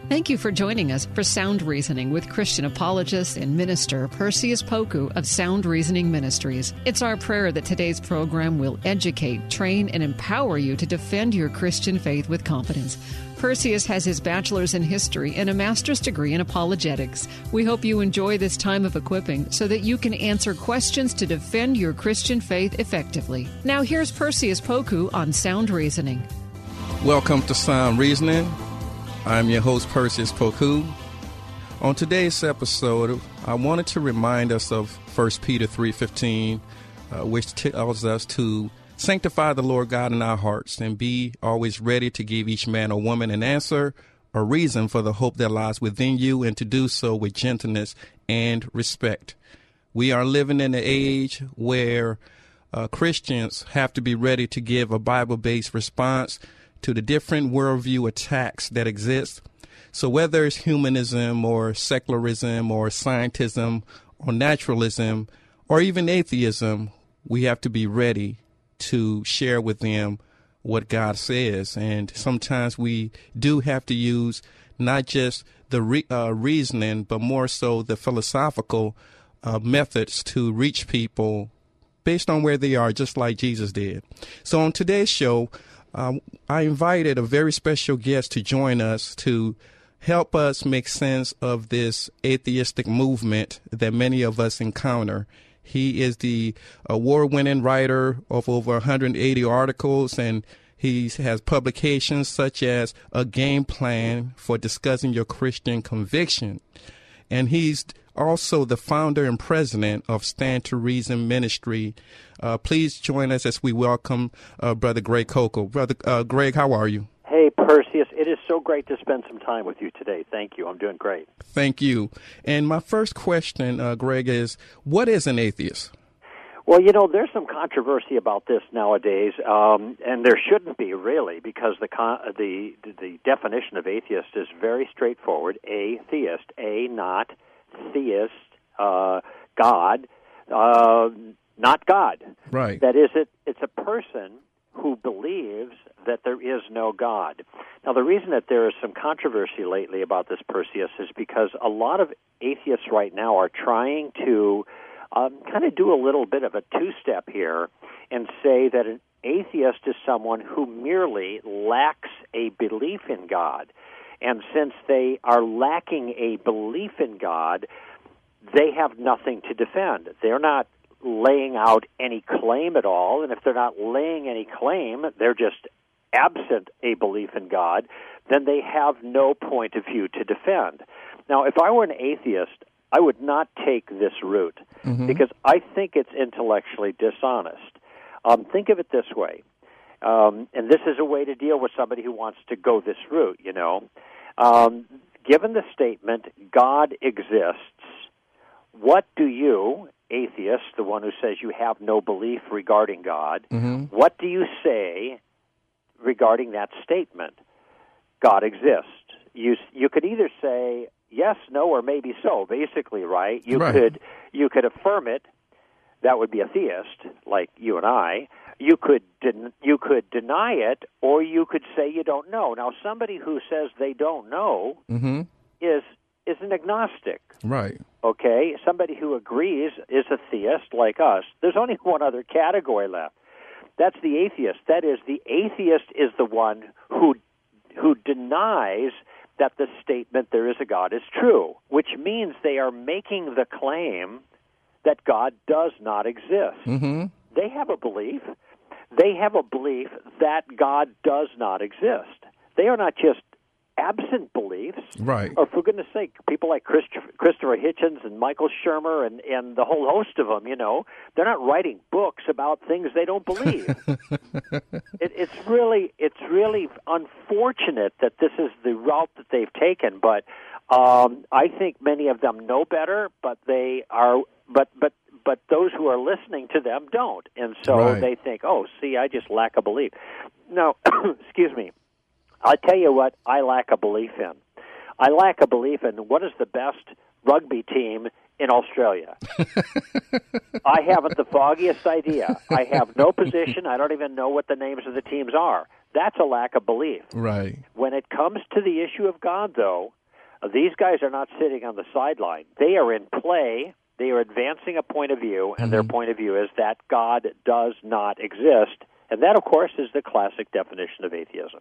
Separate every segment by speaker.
Speaker 1: Thank you for joining us for Sound Reasoning with Christian apologist and minister Perseus Poku of Sound Reasoning Ministries. It's our prayer that today's program will educate, train, and empower you to defend your Christian faith with confidence. Perseus has his bachelor's in history and a master's degree in apologetics. We hope you enjoy this time of equipping so that you can answer questions to defend your Christian faith effectively. Now here's Perseus Poku on Sound Reasoning.
Speaker 2: Welcome to Sound Reasoning. I'm your host, Perseus Poku. On today's episode, I wanted to remind us of 1 Peter 3:15, which tells us to sanctify the Lord God in our hearts and be always ready to give each man or woman an answer or reason for the hope that lies within you, and to do so with gentleness and respect. We are living in an age where Christians have to be ready to give a Bible-based response to the different worldview attacks that exist. So whether it's humanism or secularism or scientism or naturalism or even atheism, we have to be ready to share with them what God says. And sometimes we do have to use not just the reasoning, but more so the philosophical methods to reach people based on where they are, just like Jesus did. So on today's show, I invited a very special guest to join us to help us make sense of this atheistic movement that many of us encounter. He is the award-winning writer of over 180 articles, and he has publications such as A Game Plan for Discussing Your Christian Conviction. And he's also the founder and president of Stand to Reason Ministry. Please join us as we welcome Brother Greg Koukl. Brother Greg, how are you?
Speaker 3: Hey, Perseus. It is so great to spend some time with you today. Thank you. I'm doing great.
Speaker 2: Thank you. And my first question, Greg, is what is an atheist?
Speaker 3: Well, you know, there's some controversy about this nowadays, and there shouldn't be, really, because the definition of atheist is very straightforward. Atheist, not theist, God, not God.
Speaker 2: Right.
Speaker 3: That is, it's a person who believes that there is no God. Now, the reason that there is some controversy lately about this, Perseus, is because a lot of atheists right now are trying to kind of do a little bit of a two-step here and say that an atheist is someone who merely lacks a belief in God. And since they are lacking a belief in God, they have nothing to defend. They're not laying out any claim at all, and if they're not laying any claim, they're just absent a belief in God, then they have no point of view to defend. Now, if I were an atheist, I would not take this route because I think it's intellectually dishonest. Think of it this way, and this is a way to deal with somebody who wants to go this route, you know. Given the statement, God exists, what do you, atheist, the one who says you have no belief regarding God, what do you say regarding that statement? God exists. You could either say yes, no, or maybe so, basically, right? You could affirm it. That would be a theist, like you and I. You could deny it, or you could say you don't know. Now, somebody who says they don't know is an agnostic.
Speaker 2: Right.
Speaker 3: Okay? Somebody who agrees is a theist like us. There's only one other category left. That's the atheist. That is, the atheist is the one who denies that the statement there is a God is true, which means they are making the claim that God does not exist. They have a belief. They have a belief that God does not exist. They are not just absent beliefs.
Speaker 2: Right.
Speaker 3: Or, for goodness sake, people like Christopher Hitchens and Michael Shermer and the whole host of them, you know, they're not writing books about things they don't believe. It's really unfortunate that this is the route that they've taken, but I think many of them know better, but they are but those who are listening to them don't. And so they think, oh, see, I just lack a belief. No, excuse me. I'll tell you what I lack a belief in. I lack a belief in what is the best rugby team in Australia. I haven't the foggiest idea. I have no position. I don't even know what the names of the teams are. That's a lack of belief.
Speaker 2: Right.
Speaker 3: When it comes to the issue of God, though, these guys are not sitting on the sideline. They are in play. They are advancing a point of view, and their point of view is that God does not exist. And that, of course, is the classic definition of atheism.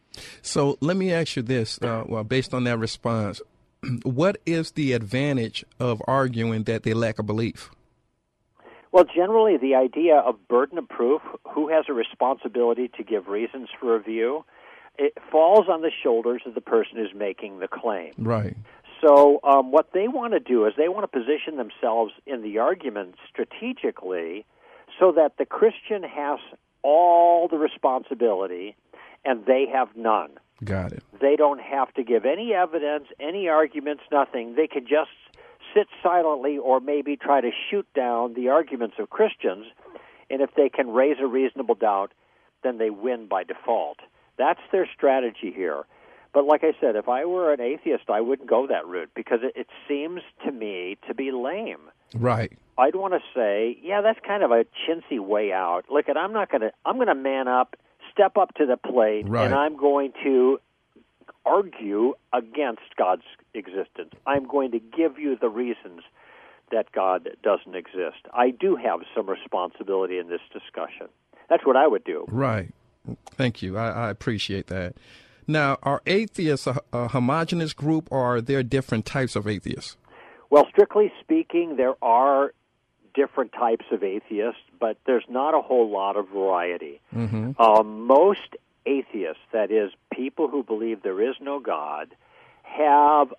Speaker 2: So let me ask you this, based on that response, what is the advantage of arguing that they lack a belief?
Speaker 3: Well, generally, the idea of burden of proof, who has a responsibility to give reasons for a view, it falls on the shoulders of the person who's making the claim.
Speaker 2: Right.
Speaker 3: So what they want to do is they want to position themselves in the argument strategically so that the Christian has all the responsibility and they have none.
Speaker 2: Got it.
Speaker 3: They don't have to give any evidence, any arguments, nothing. They can just sit silently or maybe try to shoot down the arguments of Christians, and if they can raise a reasonable doubt, then they win by default. That's their strategy here. But like I said, if I were an atheist, I wouldn't go that route because it seems to me to be lame.
Speaker 2: Right.
Speaker 3: I'd want to say, yeah, that's kind of a chintzy way out. Look, I'm going to man up, step up to the plate,
Speaker 2: right,
Speaker 3: and I'm going to argue against God's existence. I'm going to give you the reasons that God doesn't exist. I do have some responsibility in this discussion. That's what I would do.
Speaker 2: Right. Thank you. I appreciate that. Now, are atheists a homogeneous group, or are there different types of atheists?
Speaker 3: Well, strictly speaking, there are different types of atheists, but there's not a whole lot of variety. Most atheists, that is, people who believe there is no God, have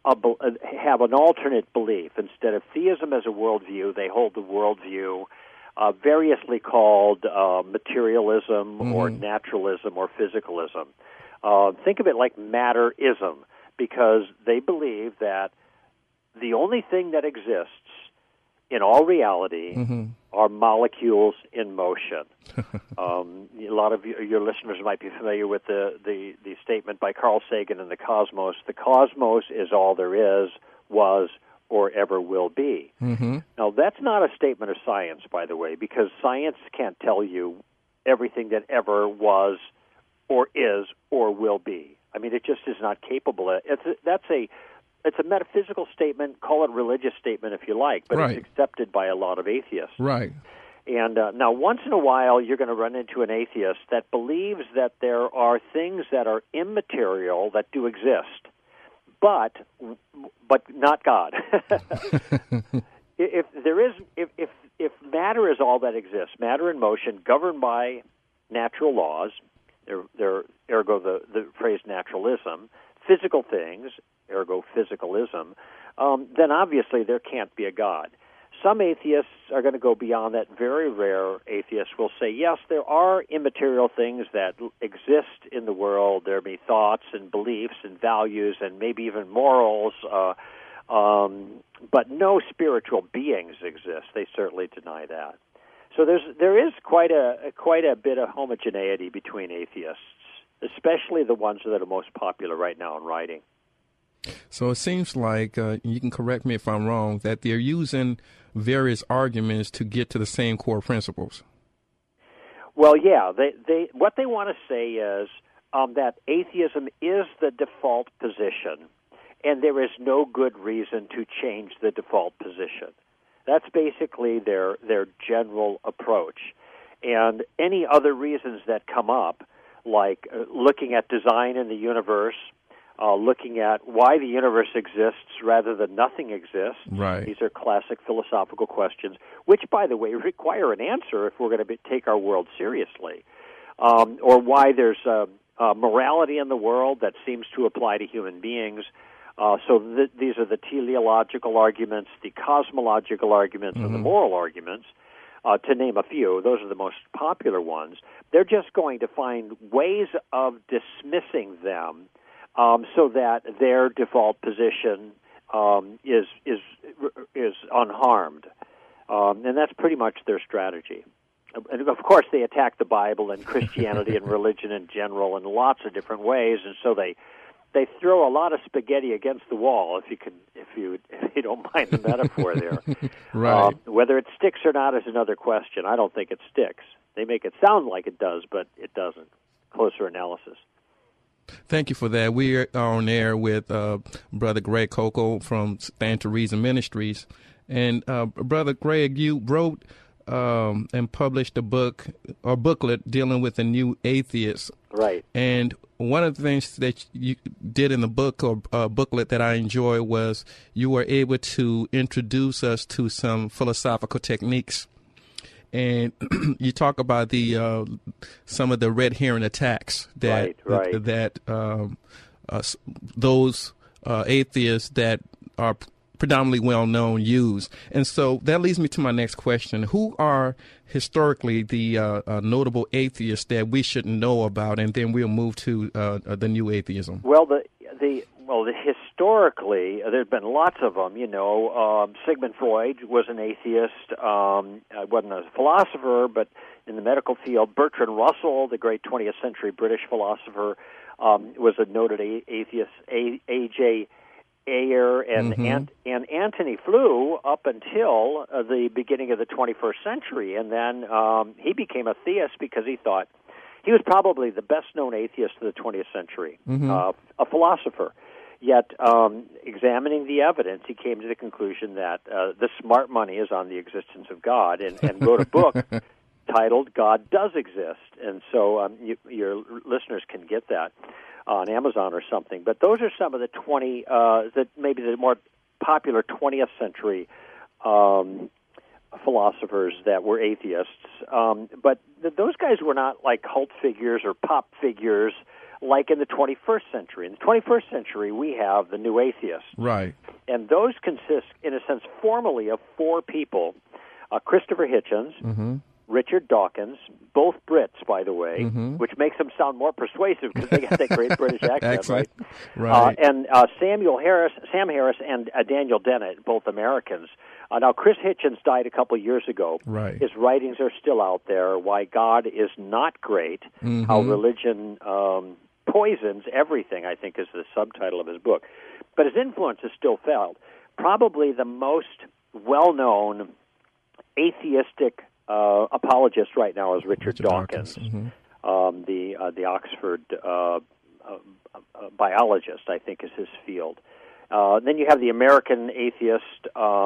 Speaker 3: an alternate belief. Instead of theism as a worldview, they hold the worldview variously called materialism or naturalism or physicalism. Think of it like matterism, because they believe that the only thing that exists in all reality are molecules in motion. A lot of your listeners might be familiar with the statement by Carl Sagan in The Cosmos. The cosmos is all there is, was, or ever will be. Now, that's not a statement of science, by the way, because science can't tell you everything that ever was or is or will be. I mean, it just is not capable. It's a metaphysical statement, call it a religious statement if you like, but
Speaker 2: right,
Speaker 3: it's accepted by a lot of atheists.
Speaker 2: Right.
Speaker 3: And now, once in a while, you're going to run into an atheist that believes that there are things that are immaterial that do exist, but not God. If matter is all that exists, matter in motion, governed by natural laws, ergo the phrase naturalism, physical things, ergo physicalism, then obviously there can't be a God. Some atheists are going to go beyond that. Very rare atheists will say, yes, there are immaterial things that exist in the world. There may be thoughts and beliefs and values and maybe even morals, but no spiritual beings exist. They certainly deny that. So there is quite a bit of homogeneity between atheists, especially the ones that are most popular right now in writing.
Speaker 2: So it seems like, you can correct me if I'm wrong, that they're using various arguments to get to the same core principles.
Speaker 3: Well, yeah. What they want to say is that atheism is the default position, and there is no good reason to change the default position. That's basically their general approach. And any other reasons that come up, like looking at design in the universe, looking at why the universe exists rather than nothing exists.
Speaker 2: Right.
Speaker 3: These are classic philosophical questions, which, by the way, require an answer if we're going to take our world seriously. Or why there's morality in the world that seems to apply to human beings. These are the teleological arguments, the cosmological arguments, and the moral arguments, to name a few. Those are the most popular ones. They're just going to find ways of dismissing them so that their default position is unharmed, and that's pretty much their strategy. And of course, they attack the Bible and Christianity and religion in general in lots of different ways, and so they throw a lot of spaghetti against the wall, if you don't mind the metaphor there.
Speaker 2: Right.
Speaker 3: Whether it sticks or not is another question. I don't think it sticks. They make it sound like it does, but it doesn't. closer analysis.
Speaker 2: Thank you for that. We are on air with Brother Greg Koukl from Stand to Reason Ministries. And Brother Greg, you wrote and published a booklet dealing with the new atheists.
Speaker 3: Right.
Speaker 2: And one of the things that you did in the book or booklet that I enjoy was you were able to introduce us to some philosophical techniques. And you talk about the some of the red herring attacks that those atheists that are predominantly well known use. And so that leads me to my next question: who are historically the notable atheists that we should know about? And then we'll move to the new atheism.
Speaker 3: Well, historically, there's been lots of them. Sigmund Freud was an atheist. Wasn't a philosopher, but in the medical field. Bertrand Russell, the great 20th century British philosopher, was a noted atheist. A.J. Ayer and Antony Flew up until the beginning of the 21st century, and then he became a theist because he thought he was probably the best-known atheist of the 20th century, a philosopher. Yet, examining the evidence, he came to the conclusion that the smart money is on the existence of God, and wrote a book titled "God Does Exist." And so your listeners can get that on Amazon or something. But those are some of the maybe the more popular 20th century philosophers that were atheists. But those guys were not like cult figures or pop figures like in the 21st century. In the 21st century, we have the new atheists.
Speaker 2: Right.
Speaker 3: And those consist, in a sense, formally of four people: Christopher Hitchens, Richard Dawkins, both Brits, by the way, which makes them sound more persuasive because they got that great British accent, right? And Sam Harris, and Daniel Dennett, both Americans. Now, Chris Hitchens died a couple years ago.
Speaker 2: Right.
Speaker 3: His writings are still out there. Why God is Not Great, How Religion Poisons Everything, I think, is the subtitle of his book. But his influence is still felt. Probably the most well-known atheistic apologist right now is Richard Dawkins, the Oxford biologist, I think, is his field. Then you have the American atheist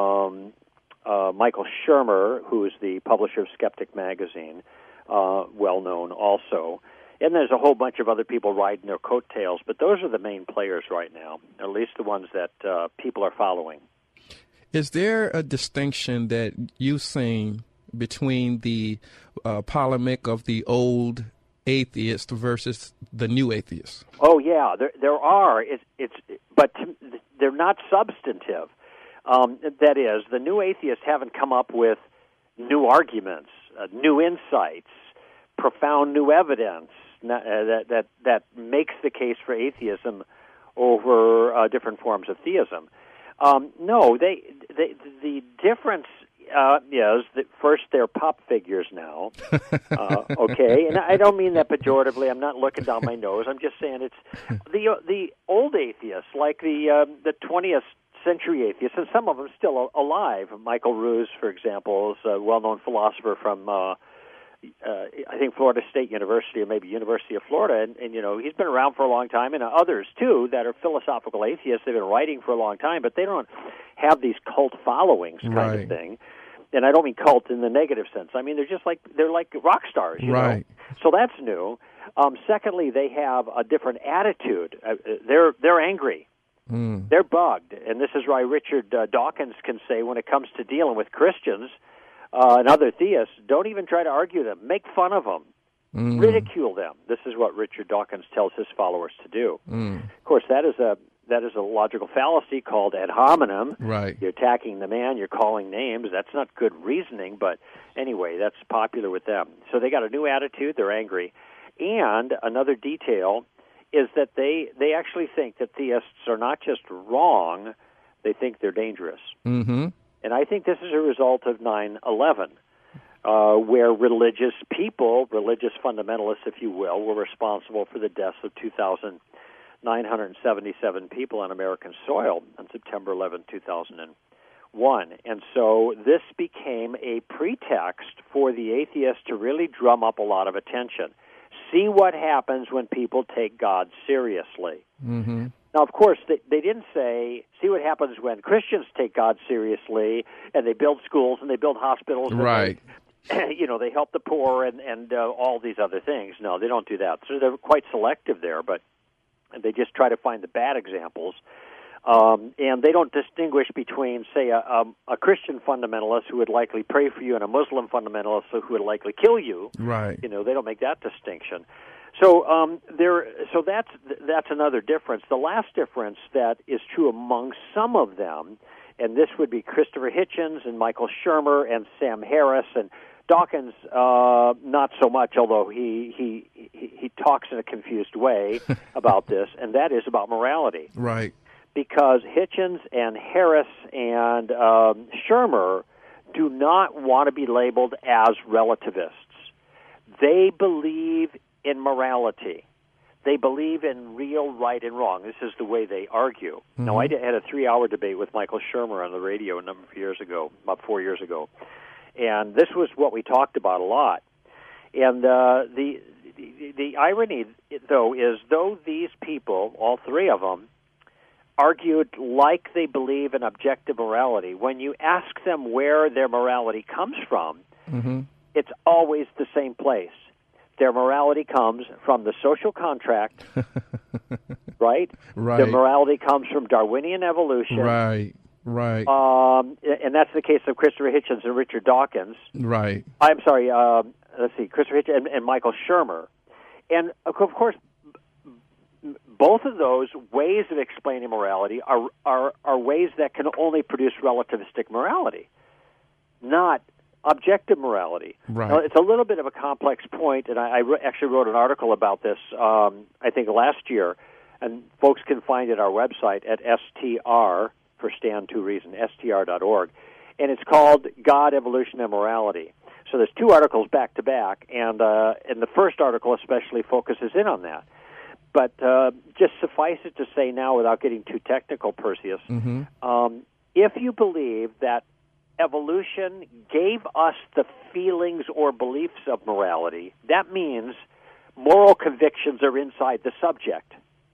Speaker 3: Michael Shermer, who is the publisher of Skeptic Magazine, well-known also. And there's a whole bunch of other people riding their coattails, but those are the main players right now, at least the ones that people are following.
Speaker 2: Is there a distinction that you've seen between the polemic of the old atheist versus the new atheist?
Speaker 3: Oh yeah, there are. But they're not substantive. That is, the new atheists haven't come up with new arguments, new insights, profound new evidence that makes the case for atheism over different forms of theism. No, the difference is that first they're pop figures now, okay? And I don't mean that pejoratively. I'm not looking down my nose. I'm just saying it's the old atheists, like the 20th century atheists, and some of them still alive. Michael Ruse, for example, is a well-known philosopher from I think Florida State University or maybe University of Florida, and he's been around for a long time, and others too that are philosophical atheists. They've been writing for a long time, but they don't have these cult followings kind of thing. And I don't mean cult in the negative sense. I mean they're like rock stars, you know. So that's new. Secondly, they have a different attitude. They're angry. They're bugged, and this is why Richard Dawkins can say when it comes to dealing with Christians and other theists, don't even try to argue them. Make fun of them. Ridicule them. This is what Richard Dawkins tells his followers to do. Of course, that is a logical fallacy called ad hominem.
Speaker 2: Right.
Speaker 3: You're attacking the man, you're calling names. That's not good reasoning, but anyway, that's popular with them. So they got a new attitude, they're angry. And another detail is that they actually think that theists are not just wrong, they think they're dangerous. And I think this is a result of 9/11, where religious people, religious fundamentalists, if you will, were responsible for the deaths of 2,977 people on American soil on September 11, 2001. And so this became a pretext for the atheists to really drum up a lot of attention. see what happens when people take God seriously.
Speaker 2: Mm-hmm.
Speaker 3: Now, of course, they didn't say, see what happens when Christians take God seriously and they build schools and they build hospitals. And
Speaker 2: right.
Speaker 3: they help the poor and all these other things. No, they don't do that. So they're quite selective there, but they just try to find the bad examples. And they don't distinguish between, say, a Christian fundamentalist who would likely pray for you and a Muslim fundamentalist who would likely kill you.
Speaker 2: Right.
Speaker 3: They don't make that distinction. So that's another difference. The last difference that is true among some of them, and this would be Christopher Hitchens and Michael Shermer and Sam Harris and Dawkins, not so much, although he talks in a confused way about this, and that is about morality.
Speaker 2: Right.
Speaker 3: Because Hitchens and Harris and Shermer do not want to be labeled as relativists. They believe in morality. They believe in real right and wrong. This is the way they argue. Mm-hmm. Now, I had a 3-hour debate with Michael Shermer on the radio a number of years ago, about 4 years ago, and this was what we talked about a lot. And the irony, though, is though these people, all three of them, argued like they believe in objective morality, when you ask them where their morality comes from,
Speaker 2: mm-hmm.
Speaker 3: it's always the same place. Their morality comes from the social contract, right?
Speaker 2: Right.
Speaker 3: Their morality comes from Darwinian evolution.
Speaker 2: Right, right.
Speaker 3: And that's the case of Christopher Hitchens and Richard Dawkins.
Speaker 2: Right.
Speaker 3: I'm sorry, Christopher Hitchens and Michael Shermer. And, of course, both of those ways of explaining morality are ways that can only produce relativistic morality, not objective morality.
Speaker 2: Right.
Speaker 3: Now, it's a little bit of a complex point, and I actually wrote an article about this, I think last year, and folks can find it at our website at STR, for Stand to Reason, str.org, and it's called God, Evolution, and Morality. So there's two articles back to back, and the first article especially focuses in on that. But just suffice it to say now, without getting too technical, Perseus,
Speaker 2: mm-hmm.
Speaker 3: If you believe that evolution gave us the feelings or beliefs of morality, that means moral convictions are inside the subject.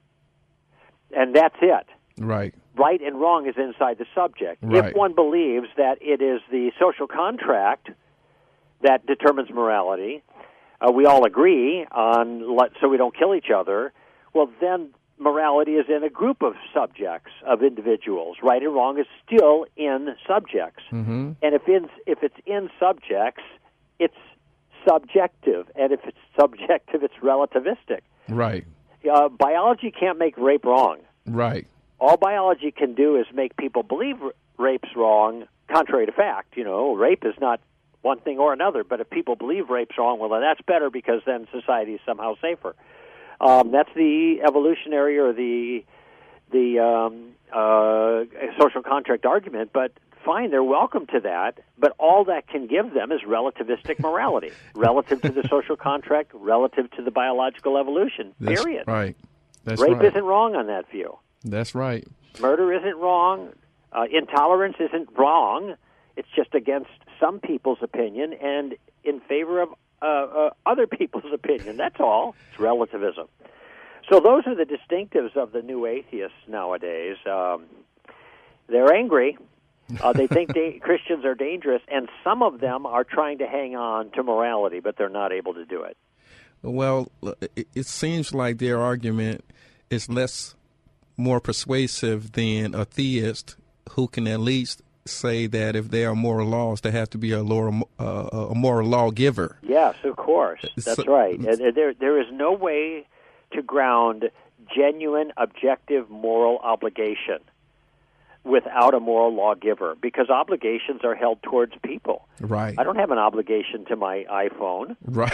Speaker 3: And that's it.
Speaker 2: Right.
Speaker 3: Right and wrong is inside the subject.
Speaker 2: Right.
Speaker 3: If one believes that it is the social contract that determines morality, we all agree on so we don't kill each other, well, then morality is in a group of subjects, of individuals. Right and wrong is still in subjects.
Speaker 2: Mm-hmm.
Speaker 3: And if it's in subjects, it's subjective. And if it's subjective, it's relativistic.
Speaker 2: Right.
Speaker 3: Biology can't make rape wrong.
Speaker 2: Right.
Speaker 3: All biology can do is make people believe rape's wrong, contrary to fact. Rape is not one thing or another, but if people believe rape's wrong, well, then that's better because then society is somehow safer. That's the evolutionary or the social contract argument, but fine, they're welcome to that, but all that can give them is relativistic morality, relative to the social contract, relative to the biological evolution, period.
Speaker 2: That's right. That's
Speaker 3: Rape
Speaker 2: right.
Speaker 3: isn't wrong on that view.
Speaker 2: That's right.
Speaker 3: Murder isn't wrong. Intolerance isn't wrong. It's just against some people's opinion and in favor of other people's opinion. That's all. It's relativism. So those are the distinctives of the new atheists nowadays. They're angry. They think Christians are dangerous, and some of them are trying to hang on to morality, but they're not able to do it.
Speaker 2: Well, it seems like their argument is more persuasive than a theist who can at least say that if there are moral laws, there has to be a moral lawgiver.
Speaker 3: Yes, of course. That's right. There is no way to ground genuine, objective moral obligation without a moral lawgiver, because obligations are held towards people.
Speaker 2: Right.
Speaker 3: I don't have an obligation to my iPhone.
Speaker 2: Right.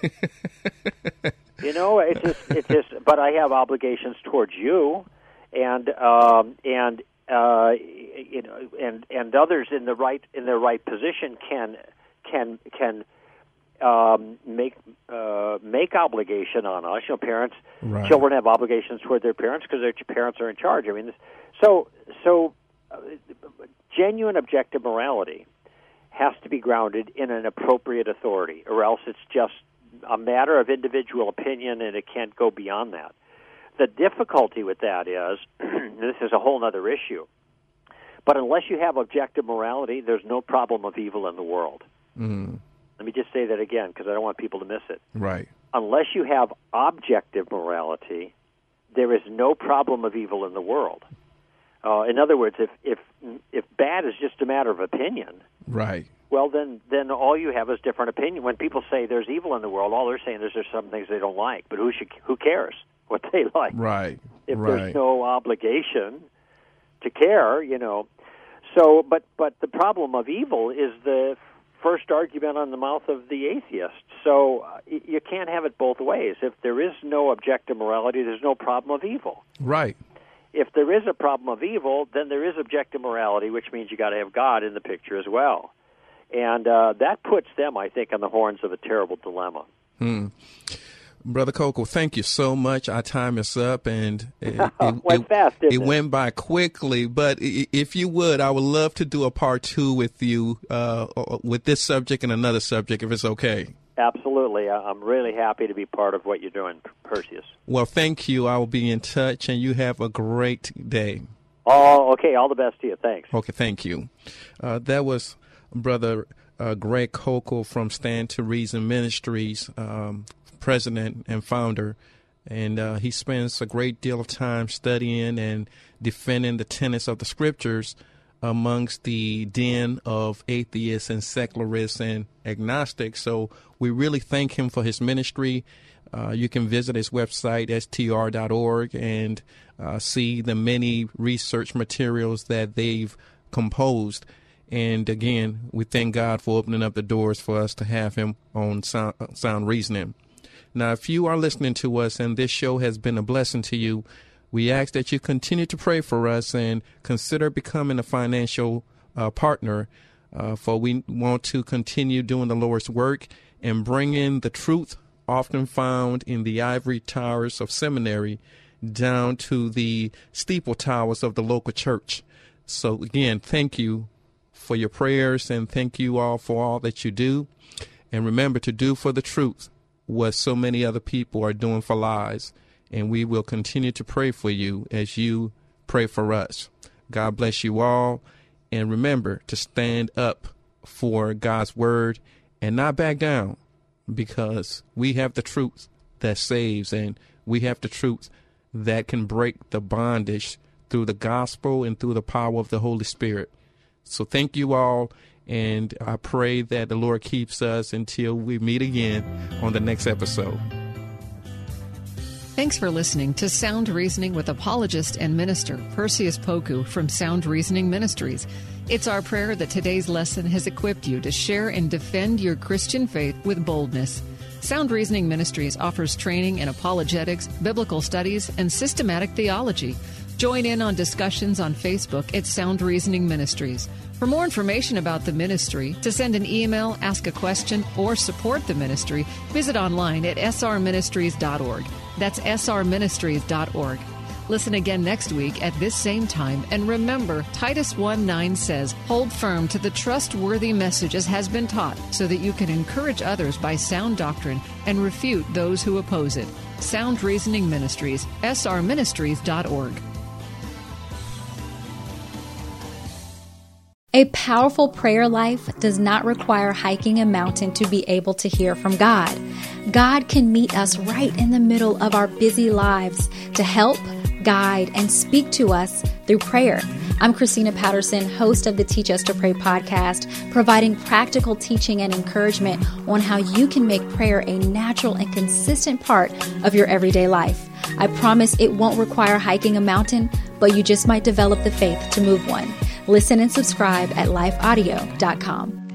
Speaker 3: It's just. But I have obligations towards you, and others in the right position can make obligation on us. Parents,
Speaker 2: right.
Speaker 3: Children have obligations toward their parents because their parents are in charge. I mean, genuine objective morality has to be grounded in an appropriate authority, or else it's just a matter of individual opinion, and it can't go beyond that. The difficulty with that is, this is a whole other issue, but unless you have objective morality, there's no problem of evil in the world.
Speaker 2: Mm-hmm.
Speaker 3: Let me just say that again, because I don't want people to miss it.
Speaker 2: Right.
Speaker 3: Unless you have objective morality, there is no problem of evil in the world. In other words, if bad is just a matter of opinion,
Speaker 2: right,
Speaker 3: well, then all you have is different opinion. When people say there's evil in the world, all they're saying is there's some things they don't like, but who cares what they like?
Speaker 2: Right.
Speaker 3: If there's no obligation to care, So, but the problem of evil is the first argument on the mouth of the atheist. So you can't have it both ways. If there is no objective morality, there's no problem of evil.
Speaker 2: Right.
Speaker 3: If there is a problem of evil, then there is objective morality, which means you got to have God in the picture as well. And that puts them, I think, on the horns of a terrible dilemma.
Speaker 2: Brother Coco, thank you so much. Our time is up, and
Speaker 3: it
Speaker 2: went by quickly. But if you would, I would love to do a part 2 with you with this subject and another subject, if it's okay.
Speaker 3: Absolutely. I'm really happy to be part of what you're doing, Perseus.
Speaker 2: Well, thank you. I will be in touch, and you have a great day.
Speaker 3: Oh, okay. All the best to you. Thanks.
Speaker 2: Okay, thank you. That was Brother Greg Coco from Stand to Reason Ministries, president and founder, and he spends a great deal of time studying and defending the tenets of the scriptures amongst the den of atheists and secularists and agnostics. So we really thank him for his ministry. You can visit his website, str.org, and see the many research materials that they've composed. And again, we thank God for opening up the doors for us to have him on Sound Reasoning. Now, if you are listening to us and this show has been a blessing to you, we ask that you continue to pray for us and consider becoming a financial partner, for we want to continue doing the Lord's work and bring in the truth often found in the ivory towers of seminary down to the steeple towers of the local church. So again, thank you for your prayers, and thank you all for all that you do. And remember to do for the truth what so many other people are doing for lies. And we will continue to pray for you as you pray for us. God bless you all. And remember to stand up for God's word and not back down, because we have the truth that saves, and we have the truth that can break the bondage through the gospel and through the power of the Holy Spirit. So thank you all. And I pray that the Lord keeps us until we meet again on the next episode.
Speaker 1: Thanks for listening to Sound Reasoning with apologist and minister Perseus Poku from Sound Reasoning Ministries. It's our prayer that today's lesson has equipped you to share and defend your Christian faith with boldness. Sound Reasoning Ministries offers training in apologetics, biblical studies, and systematic theology. Join in on discussions on Facebook at Sound Reasoning Ministries. For more information about the ministry, to send an email, ask a question, or support the ministry, visit online at srministries.org. That's srministries.org. Listen again next week at this same time, and remember, Titus 1:9 says, "Hold firm to the trustworthy message as has been taught, so that you can encourage others by sound doctrine and refute those who oppose it." Sound Reasoning Ministries, srministries.org.
Speaker 4: A powerful prayer life does not require hiking a mountain to be able to hear from God. God can meet us right in the middle of our busy lives to help, guide, and speak to us through prayer. I'm Christina Patterson, host of the Teach Us to Pray podcast, providing practical teaching and encouragement on how you can make prayer a natural and consistent part of your everyday life. I promise it won't require hiking a mountain, but you just might develop the faith to move one. Listen and subscribe at lifeaudio.com.